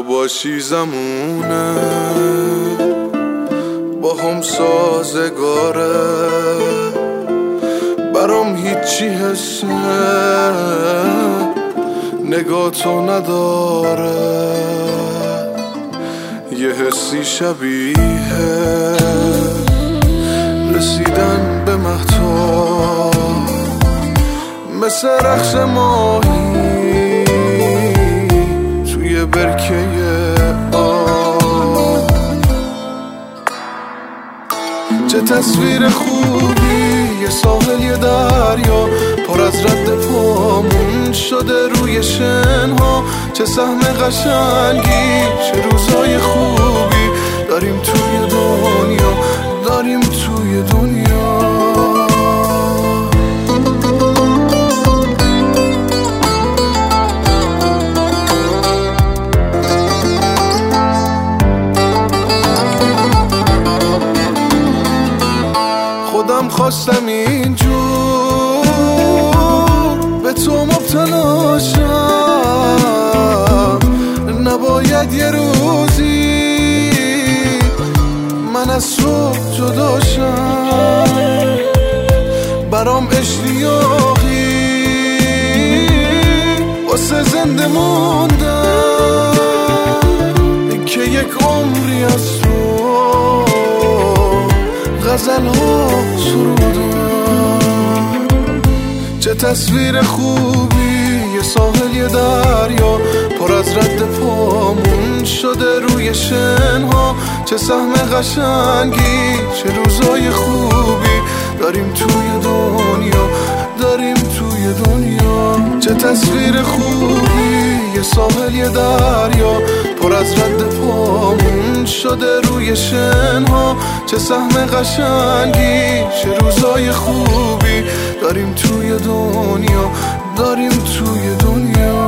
باشی زمونه با هم سازگاره، برام هیچی حسه نگاه تو نداره، یه حسی شبیه رسیدن به مهتاب، مثل رقص ماهی توی برکه آب. چه تصویر خوبی، یه ساحل یه دریا پر از رد پامون شده روی شنها، چه سهم قشنگی، چه روزای خوبی داریم توی دنیا، داریم توی دنیا. خودم خواستم اینجور به تو مبتلا شم، نباید یه روزی من از تو جدا شم، برام اشتیاقی واسه زنده موندن که یک عمری از تو غزل ها سرودن. چه تصویر خوبی، یه ساحل یه دریا پر از رد پامون شده روی شنها، چه سهم قشنگی، چه روزای خوبی داریم توی دنیا، داریم توی دنیا. چه تصویر خوبی، یه ساحل یه دریا پر از رد پامون شده روی شنها، چه سهم قشنگی، چه روزای خوبی داریم توی دنیا، داریم توی دنیا.